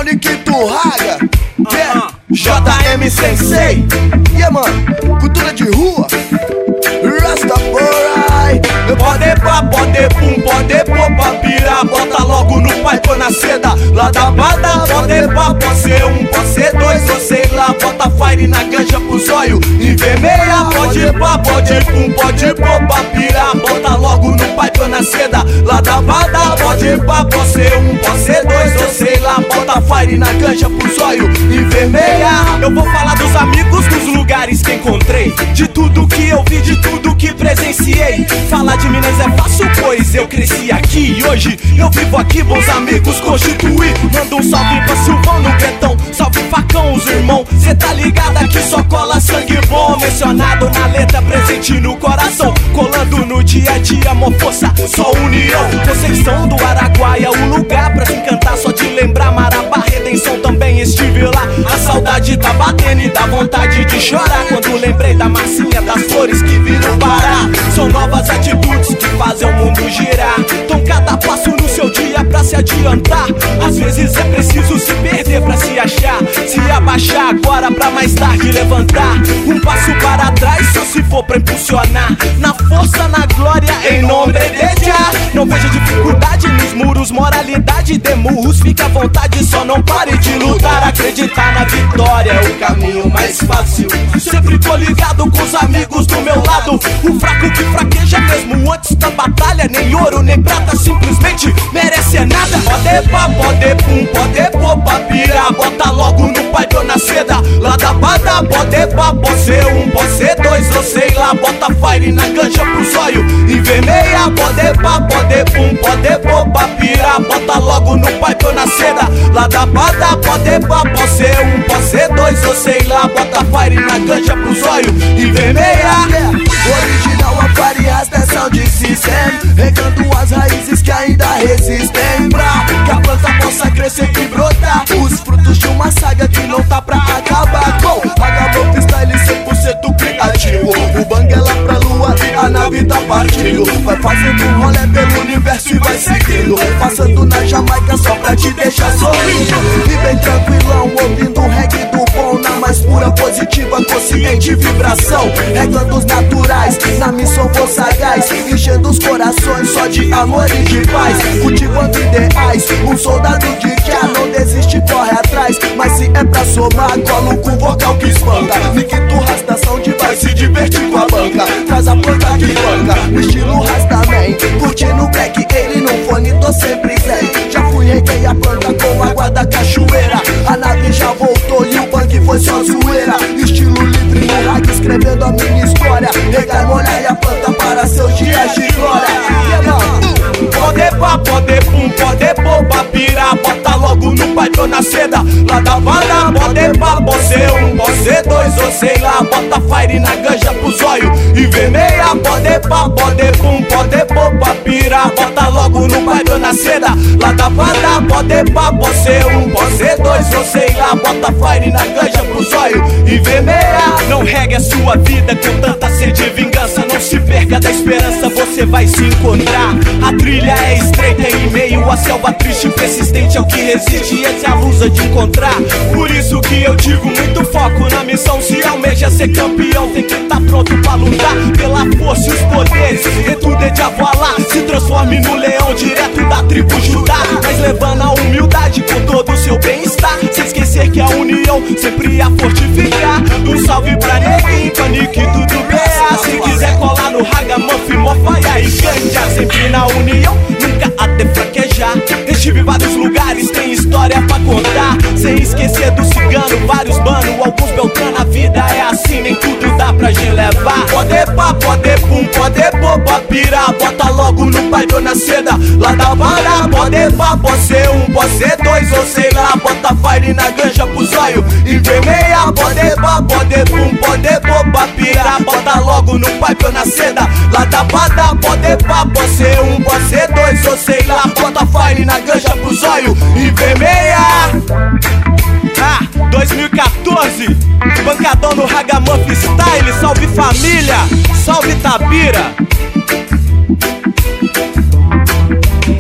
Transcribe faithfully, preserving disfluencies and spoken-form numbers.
Nikito Raga, yeah. J M Sensei, yeah mano, cultura de rua, Rastafari. Pode pá, pode pum, pode pô pra pirar, bota logo no pai, põe na seda lá da bada. Pode pá, pode ser um, pode ser dois, ou sei lá, bota fire na ganja pro zóio e vermelha. Pode pá, pode pum, pode pô pra pirar, bota logo no pai, põe na seda lá da bada. Pode pá, pode ser um, pode ser dois, ou sei lá, bota fire na ganja pro zóio e vermelha. Eu vou falar dos amigos, dos lugares que encontrei, de tudo que eu vi, de tudo que presenciei. Falar de Minas é fácil, pois eu cresci aqui e hoje eu vivo aqui, bons amigos constituí. Manda um salve pra Silvão no Betão, salve Facão, os irmãos. Cê tá ligado aqui só cola sangue bom, mencionado na letra, presente no coração, colando no dia a dia, amor, força, só união. Conceição do Araguaia, o lugar pra se encantar, só de lembrar Marabá, Redenção também estive lá. A saudade tá batendo e dá vontade de chorar quando lembrei da massinha, das flores que viram parar. São novas atitudes que fazem o mundo girar, então cada passo no seu dia pra se adiantar. Às vezes é preciso se perder pra se achar, se abaixar agora pra mais tarde levantar. Um passo para trás só se for pra impulsionar, na força, na glória, em nome de Jah. Não vejo dificuldade nos muros, moralidade de murros. Fica à vontade, só não pare de lutar. Acreditar na vitória é o caminho mais fácil. Sempre tô ligado com os amigos do meu lado. O fraco que fraqueja mesmo antes da batalha. Nem ouro, nem prata, simplesmente merece é nada. Pode pá, pode pum, pode pô pra pirar, bota logo no pai, tô na seda lá da bada. Pode pá, pode ser um, pode ser dois, ou sei lá, bota fire na ganja pro zóio e vermelha. Pode pá, pode pum, pode pô pra pirar, bota logo no pai, tô na seda lá da bada. Pode pá, pode ser um, pode ser dois, ou sei lá, bota fire na ganja pro zóio e vermelha. Yeah. Original Aquarius, dessa de system, regando as raízes que ainda resistem, pra que a planta possa crescer e brotar os frutos de uma saga que não tá pra acabar. Com H Freestyle cem por cento criativo, o bang é lá pra lua e a nave tá partindo. Vai fazendo um rolê pelo universo e vai seguindo, passando na Jamaica só pra te deixar sorrindo. E bem tranquilão, ouvindo um reggae do bom, na mais pura, positiva, consciente vibração. Regando os naturais, na missão vou sagaz, enchendo os corações só de amor e de paz. Cultivando ideais, um soldado de Jah, não desiste, corre atrás. Mas se é pra somar, colo com vocal que espanta. Nikito Rastação de vai se divertir com a banca, traz a planta de banca, no estilo Rastaman. Curtindo o black, ele no fone, tô sempre zen. Já fui, reguei a planta com água da cachoeira. A nave já voltou e o bang foi só zoeira. Estilo livre no rádio, escrevendo a minha história. Regar, molhar e a planta para seus dias de glória. Pode pá, pode pum, pode pô pra pirar, bota logo no pai, tô na seda lá da banda. Pode pá, pode ser um, pode ser dois, ou sei lá, bota fire na ganja pro zóio e vermelha. Pode pá, pode pum, pode pô pra pirar, bota logo no pai, tô na seda lá da banda. Pode pá, pode ser um, pode ser dois, ou sei lá, bota fire na ganja pro zóio e vermelha. Não regue a sua vida com tanta sede de vingança, não se perca da esperança, você vai se encontrar. A trilha é estreita em meio à selva triste, persistente é o que resiste, e essa é a luz de encontrar. Por isso que eu digo muito foco na missão, se almeja ser campeão, tem que estar pronto pra lutar pela força e os poderes. Dentro de Javalá, se transforme no leão direto da tribo Judá, mas levando a humildade com todo o seu bem-estar, sem esquecer que a união sempre a fortificar. Um salve pra Neguinho, pra Nikito do B A, se quiser colar no Ragamuffin, Mofaia e Ganja, sempre na união, nunca até fraquejar. Estive em vários lugares, tem história pra contar, sem esquecer do cigano, vários mano, alguns beltrano. A vida é assim, nem tudo dá pra gente levar. Pode pá, pode pum, pode pô pra pirar, bota logo no pai, tô na seda lá da vara. Pode pá, pode ser um, pode ser dois, ou sei lá, bota fire na ganja pro zóio e vermelha. Pode pá, pode pum, pode pô pra pirar, bota logo no pai, tô na seda lá da bada. Pode pá, pode ser um, pode ser dois, ou sei lá, bota fire na ganja pro zóio e vermelha. Ah, dois mil e quatorze, pancadão no Ragamuffin Style. Salve família, salve Tabira.